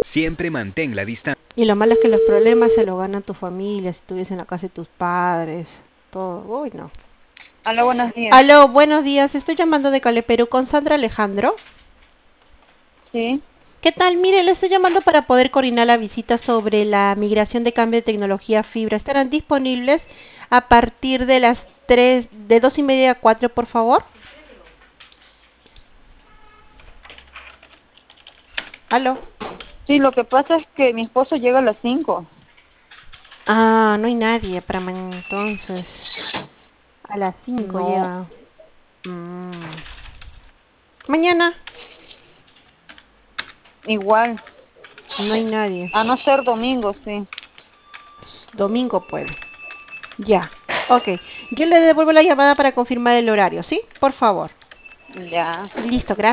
Siempre mantén la distancia. Y lo malo es que los problemas se los ganan tu familia, si estuviese en la casa de tus padres, todo. Uy, no. Hola, buenos días. Aló, buenos días. Estoy llamando de Cale, Perú con Sandra Alejandro. Sí, ¿Qué tal? Mire, le estoy llamando para poder coordinar la visita sobre la migración de cambio de tecnología fibra. ¿Estarán disponibles a partir de las 3, de 2:30 a 4, por favor? Aló. sí, lo que pasa es que mi esposo llega a las 5. Ah, no hay nadie para mañana entonces. A las 5 No, llega. Mm. Mañana igual, no hay nadie. a no ser domingo, sí. Domingo puede. Ya. Ok. Yo le devuelvo la llamada para confirmar el horario, ¿sí? Por favor. Ya. Listo, gracias.